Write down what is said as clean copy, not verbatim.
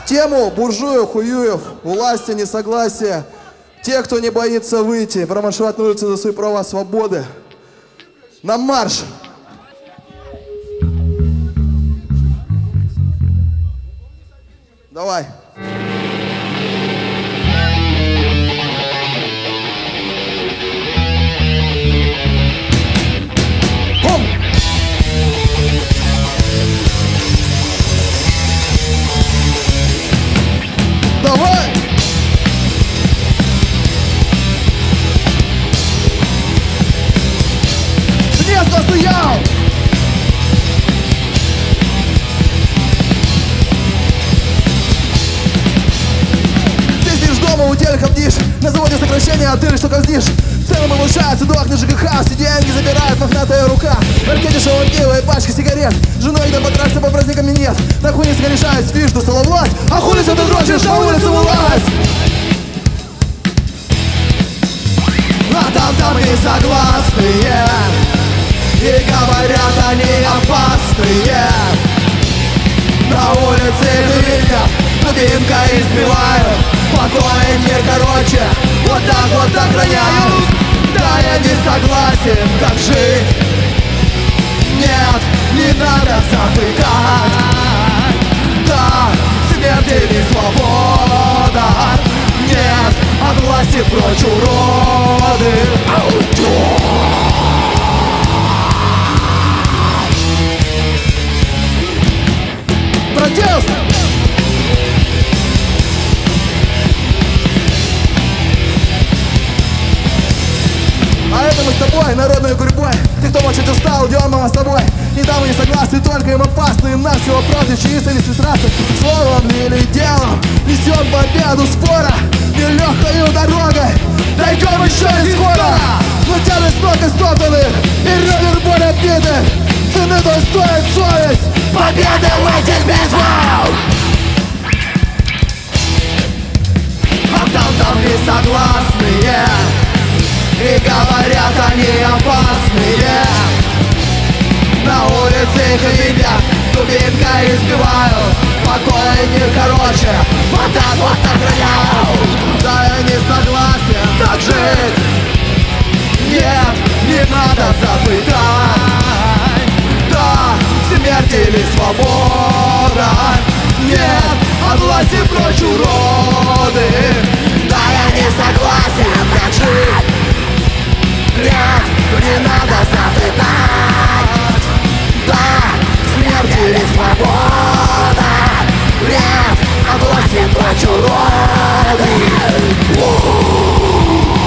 тему буржуев, хуюев, власти, несогласия. Те, кто не боится выйти, промаршировать на улице за свои права, свободы. На марш! Давай. Бум! Давай! Не стоял! Ты сидишь дома, у телека бдишь. На заводе сокращения, а ты что казнишь? Цены повышаются, дохнет ЖКХ. Все деньги забирает мохнатая рука. В аркете шоу пива и пачка сигарет. Женой где потрахся по праздникам и нет. На хуй не скорешаюсь, фиш, ты саловласть. А хули все ты дрочишь, на улице вылазь. А там и согласные. И говорят они опасные. На улице видят, дубинкой избивают. Покой мир короче, вот так роняют. Да, я не согласен, так жить. Нет, не надо затыкать. Да, смерть или свобода. Нет, от власти прочь уроды. Протест! А это мы с тобой, народной гурьбой. Ты, кто мочить устал, идем мы с тобой. Не там мы не согласны, только им опасны. Им нас всего против, чисто не срасы. Словом или делом несем победу спора. Нелегкою дорогой дойдем еще не скоро. Но тяжесть ног истоптанных и ребер боль отбитых. Цены той стоит совесть победы в этих битвах. А там не согласные. И говорят они опасные. На улице их видят, дубинкой избивают. Покой мир короче, вот так роняют. Да, я не согласен, так жить. Нет, не надо запытать. Да, смерть или свобода. Нет, от власти прочь уроды. Да, я не согласен, так жить. Нет, не надо затыкать. Да, смерть или свобода. Нет, от власти прочь уроды.